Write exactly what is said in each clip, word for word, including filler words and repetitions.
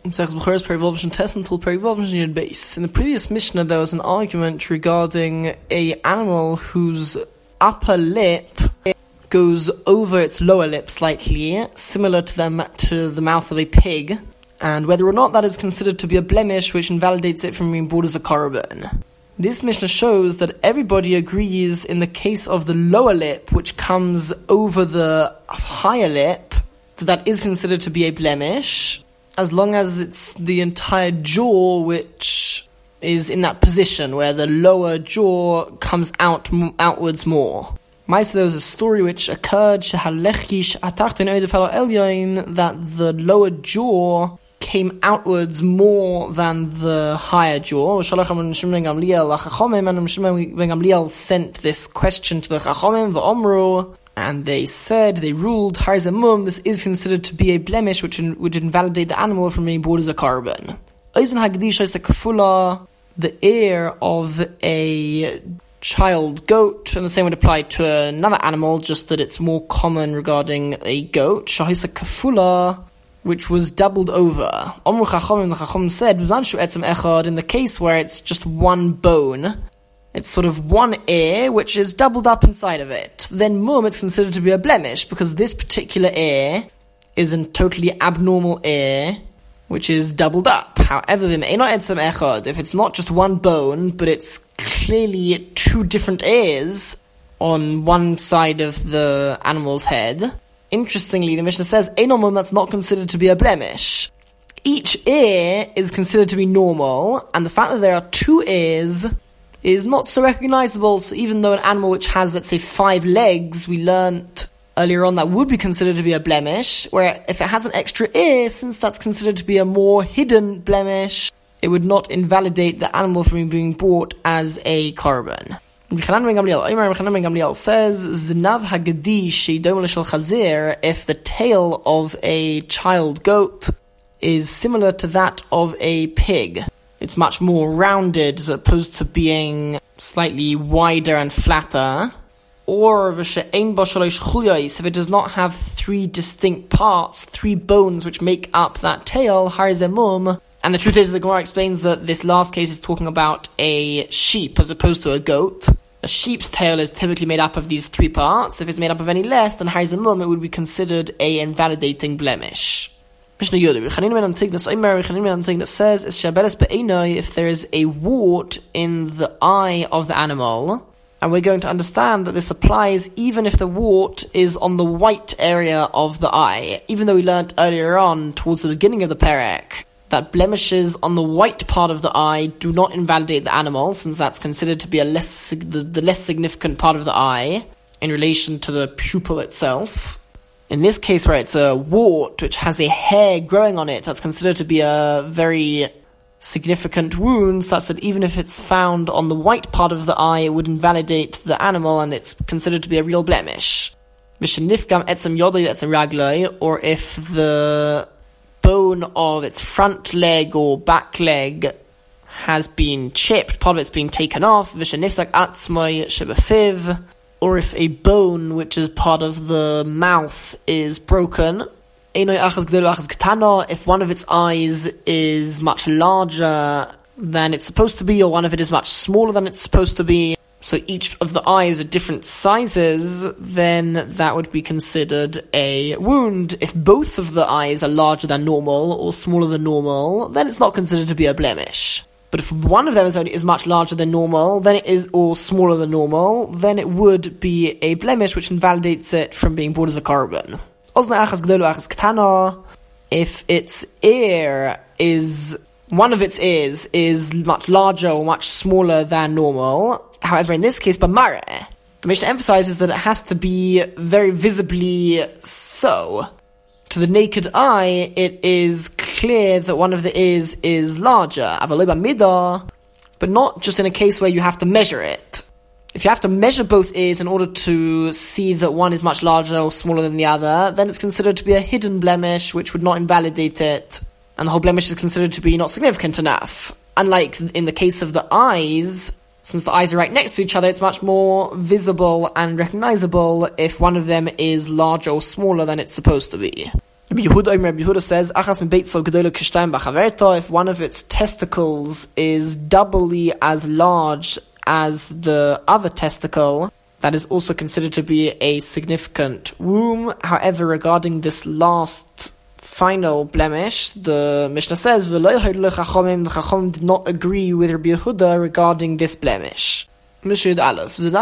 In the previous Mishnah, there was an argument regarding a animal whose upper lip goes over its lower lip slightly, similar to them to the mouth of a pig, and whether or not that is considered to be a blemish which invalidates it from being brought as a korban. This Mishnah shows that everybody agrees in the case of the lower lip, which comes over the higher lip, that that is considered to be a blemish, as long as it's the entire jaw which is in that position where the lower jaw comes out outwards more. Meist there was a story which occurred that the lower jaw came outwards more than the higher jaw. And Gamliel sent this question to the Chachamim, v'omru, and they said, they ruled, this is considered to be a blemish which in, would invalidate the animal from being brought as a korban. The ear of a child goat, and the same would apply to another animal, just that it's more common regarding a goat, shahisa kafula, which was doubled over. Omru Chachamim, the Chachamim said, in the case where it's just one bone, it's sort of one ear which is doubled up inside of it, then mum, it's considered to be a blemish, because this particular ear is a totally abnormal ear which is doubled up. However, if it's not just one bone, but it's clearly two different ears on one side of the animal's head, interestingly, the Mishnah says, Einomum, that's not considered to be a blemish. Each ear is considered to be normal, and the fact that there are two ears is not so recognizable. So even though an animal which has, let's say, five legs, we learnt earlier on that would be considered to be a blemish, where if it has an extra ear, since that's considered to be a more hidden blemish, it would not invalidate the animal from being bought as a korban. Gamliel says, Zinav hagadi sheidom l'shel chazir, if the tail of a child goat is similar to that of a pig, it's much more rounded as opposed to being slightly wider and flatter. Or if it does not have three distinct parts, three bones which make up that tail, harizemum. And the truth is, the Gemara explains that this last case is talking about a sheep as opposed to a goat. A sheep's tail is typically made up of these three parts. If it's made up of any less than harizemum, it would be considered a invalidating blemish. Mishnah Yoda, says, if there is a wart in the eye of the animal, and we're going to understand that this applies even if the wart is on the white area of the eye, even though we learnt earlier on, towards the beginning of the perek, that blemishes on the white part of the eye do not invalidate the animal, since that's considered to be a less the, the less significant part of the eye in relation to the pupil itself. In this case, where it's a wart which has a hair growing on it, that's considered to be a very significant wound, such that even if it's found on the white part of the eye, it would invalidate the animal, and it's considered to be a real blemish. Or if the bone of its front leg or back leg has been chipped, part of it's been taken off, or if a bone which is part of the mouth is broken, if one of its eyes is much larger than it's supposed to be, or one of it is much smaller than it's supposed to be, so each of the eyes are different sizes, then that would be considered a wound. If both of the eyes are larger than normal or smaller than normal, then it's not considered to be a blemish. But if one of them is only is much larger than normal, then it is, or smaller than normal, then it would be a blemish which invalidates it from being brought as a korban. If its ear is, one of its ears is much larger or much smaller than normal, however, in this case, b'mareh, the Mishnah emphasizes that it has to be very visibly so. To the naked eye, it is clear that one of the ears is larger, but not just in a case where you have to measure it. If you have to measure both ears in order to see that one is much larger or smaller than the other, then it's considered to be a hidden blemish, which would not invalidate it, and the whole blemish is considered to be not significant enough. Unlike in the case of the eyes, since the eyes are right next to each other, it's much more visible and recognizable if one of them is larger or smaller than it's supposed to be. Rabbi Yehuda, Rabbi Yehuda says, Achas mi beitzel gedola k'shtayim b'chaverta, if one of its testicles is doubly as large as the other testicle, that is also considered to be a significant womb. However, regarding this last final blemish, the Mishnah says, the Chacham did not agree with Rabbi Yehuda regarding this blemish. Mishnah Aleph, if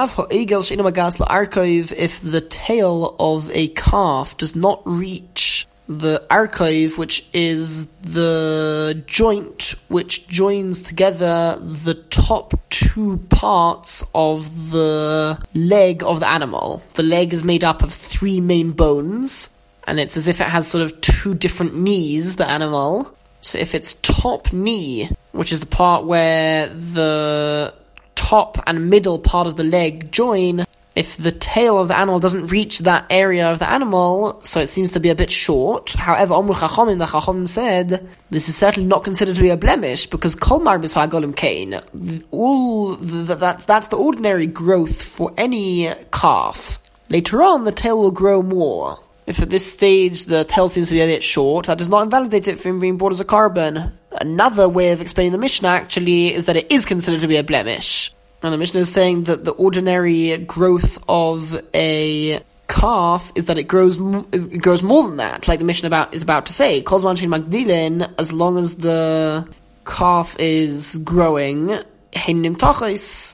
the tail of a calf does not reach the archive, which is the joint which joins together the top two parts of the leg of the animal. The leg is made up of three main bones, and it's as if it has sort of two different knees, the animal. So if its top knee, which is the part where the top and middle part of the leg join, if the tail of the animal doesn't reach that area of the animal, so it seems to be a bit short. However, Omru Chachamim, the Chachamim said, this is certainly not considered to be a blemish, because Kol Marbis HaGolim Kain, all the, that, that's the ordinary growth for any calf. Later on, the tail will grow more. If at this stage the tail seems to be a bit short, that does not invalidate it from being brought as a carbon. Another way of explaining the Mishnah, actually, is that it is considered to be a blemish. And the Mishnah is saying that the ordinary growth of a calf is that it grows it grows more than that, like the Mishnah about is about to say. Kozman shein magdilin, as long as the calf is growing, heinim tachos,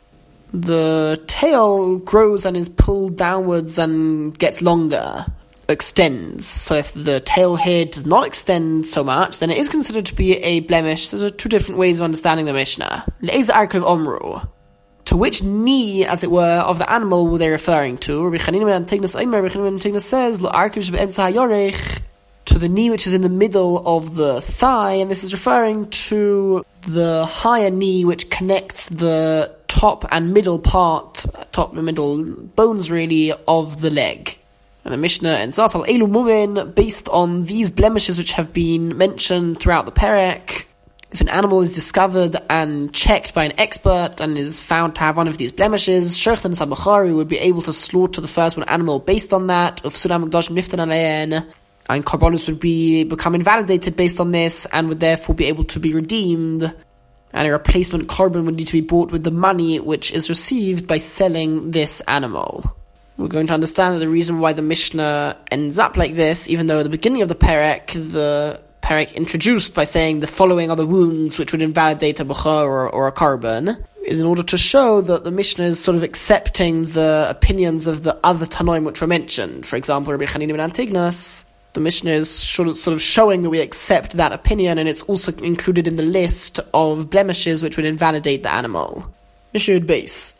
the tail grows and is pulled downwards and gets longer, extends. So if the tail here does not extend so much, then it is considered to be a blemish. There's two different ways of understanding the Mishnah. Le'ez arkav omru. To which knee, as it were, of the animal were they referring to? Rabbi Chanina ben Antignos Omer, Rabbi Chanina ben Antignos says, Lo arkiv shebe'emtza hayorech, to the knee which is in the middle of the thigh, and this is referring to the higher knee which connects the top and middle part, top and middle bones really, of the leg. And the Mishnah ends off, Al Elu Mumin, based on these blemishes which have been mentioned throughout the Perek. If an animal is discovered and checked by an expert and is found to have one of these blemishes, Shechtan Sabachari would be able to slaughter the firstborn animal based on that, of Suda Mikdash Niftan Alein, and Karbonos would be become invalidated based on this and would therefore be able to be redeemed, and a replacement carbon would need to be bought with the money which is received by selling this animal. We're going to understand that the reason why the Mishnah ends up like this, even though at the beginning of the Perek, the Perek introduced by saying the following are the wounds which would invalidate a bechor or, or a carbon, is in order to show that the Mishnah is sort of accepting the opinions of the other Tanoim which were mentioned. For example, Rabbi Chanina ben Antignos, the Mishnah is sort of showing that we accept that opinion, and it's also included in the list of blemishes which would invalidate the animal. Mishnah base.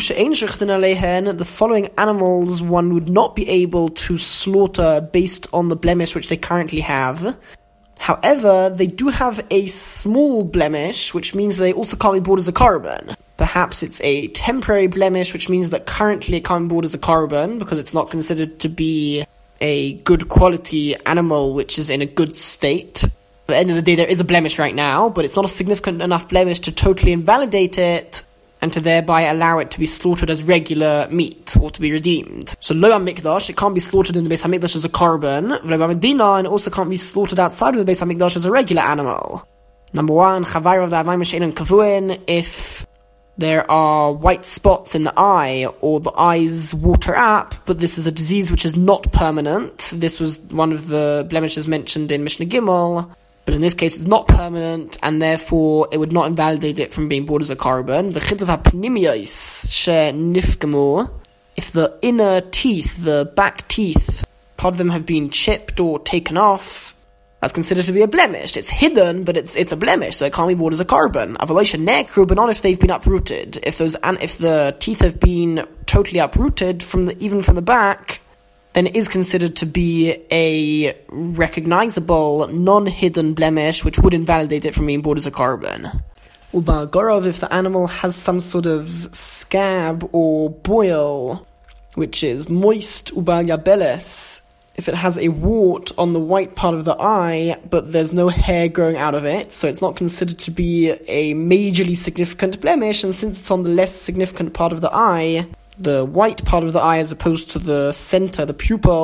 The following animals one would not be able to slaughter based on the blemish which they currently have. However, they do have a small blemish, which means they also can't be bought as a carbon. Perhaps it's a temporary blemish, which means that currently it can't be bought as a carbon, because it's not considered to be a good quality animal which is in a good state. At the end of the day, there is a blemish right now, but it's not a significant enough blemish to totally invalidate it, and to thereby allow it to be slaughtered as regular meat, or to be redeemed. So Lo HaMikdash, it can't be slaughtered in the Beis HaMikdash as a carbon, Lo HaMedina, and it also can't be slaughtered outside of the Beis HaMikdash as a regular animal. Number one, Chavayr of the Avayim She'enon Kavuin, if there are white spots in the eye, or the eyes water up, but this is a disease which is not permanent. This was one of the blemishes mentioned in Mishnah Gimel, but in this case it's not permanent, and therefore it would not invalidate it from being bought as a carbon. If the inner teeth, the back teeth, part of them have been chipped or taken off, that's considered to be a blemish. It's hidden, but it's it's a blemish, so it can't be bought as a carbon. But not if they've been uprooted. If those if the teeth have been totally uprooted from the even from the back, then it is considered to be a recognizable, non-hidden blemish, which would invalidate it from being bought as a carbon. Uba Gorov, if the animal has some sort of scab or boil, which is moist, Uba Yabeles, if it has a wart on the white part of the eye, but there's no hair growing out of it, so it's not considered to be a majorly significant blemish, and since it's on the less significant part of the eye, the white part of the eye as opposed to the center, the pupil,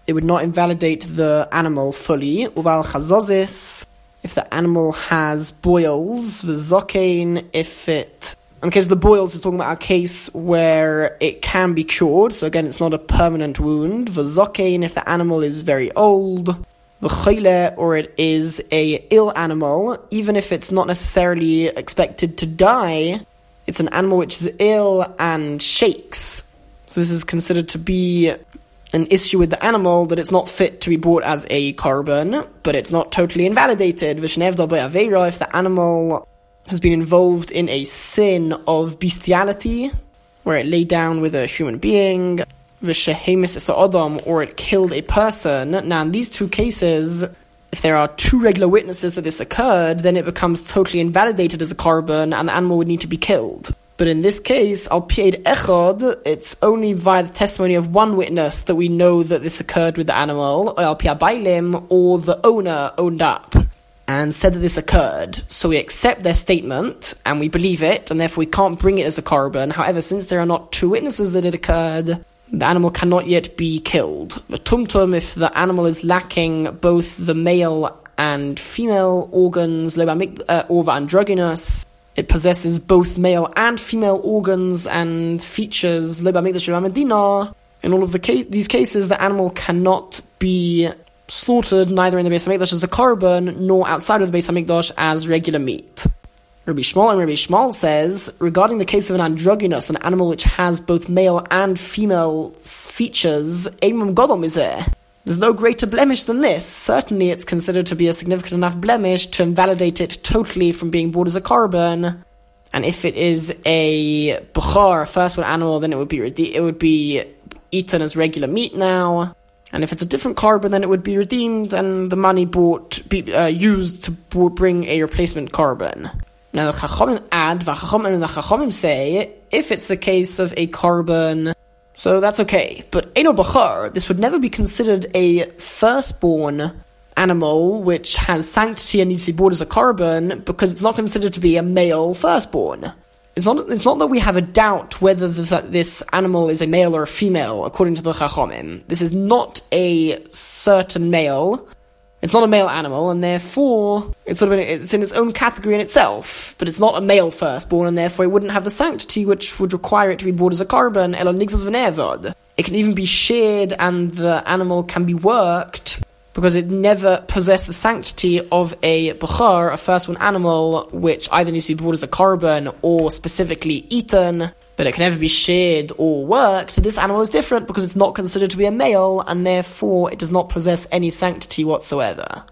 it would not invalidate the animal fully. Uval chazozis, if the animal has boils, v'zokein, if it... In the case of the boils, it's talking about a case where it can be cured, so again, it's not a permanent wound. V'zokein, if the animal is very old. V'choyle, or it is a ill animal, even if it's not necessarily expected to die, it's an animal which is ill and shakes. So this is considered to be an issue with the animal, that it's not fit to be bought as a korban, but it's not totally invalidated. V'shenevda be'aveira, if the animal has been involved in a sin of bestiality, where it lay down with a human being, v'shehemis es ha'adam, or it killed a person. Now, in these two cases, if there are two regular witnesses that this occurred, then it becomes totally invalidated as a korban, and the animal would need to be killed. But in this case, al pi'ed echad, it's only via the testimony of one witness that we know that this occurred with the animal, or al pi'ed bailim, or the owner owned up and said that this occurred. So we accept their statement, and we believe it, and therefore we can't bring it as a korban. However, since there are not two witnesses that it occurred, the animal cannot yet be killed. The tumtum, if the animal is lacking both the male and female organs, or the androgynous, it possesses both male and female organs and features, in all of the case, these cases, the animal cannot be slaughtered neither in the Beis HaMikdash as a korban, nor outside of the Beis HaMikdash as regular meat. Rabbi Shmuel and Rabbi Shmuel says, regarding the case of an androgynous, an animal which has both male and female features, Eimum Godom is there. There's no greater blemish than this. Certainly it's considered to be a significant enough blemish to invalidate it totally from being bought as a korban. And if it is a b'char, a firstborn animal, then it would be it would be eaten as regular meat now. And if it's a different korban, then it would be redeemed and the money bought be uh, used to bring a replacement korban. Now the Chachamim add, V'Chachamim and the Chachamim say, if it's the case of a korban, so that's okay. But Eino B'char, this would never be considered a firstborn animal which has sanctity and needs to be bought as a korban, because it's not considered to be a male firstborn. It's not, it's not that we have a doubt whether this, this animal is a male or a female, according to the Chachamim. This is not a certain male. It's not a male animal, and therefore it's sort of in, it's in its own category in itself. But it's not a male firstborn, and therefore it wouldn't have the sanctity which would require it to be bought as a korban. Elo nigzas v'ne'evod. It can even be sheared, and the animal can be worked, because it never possessed the sanctity of a b'char, a firstborn animal, which either needs to be bought as a korban or specifically eaten, but it can never be sheared or worked. This animal is different because it's not considered to be a male, and therefore it does not possess any sanctity whatsoever.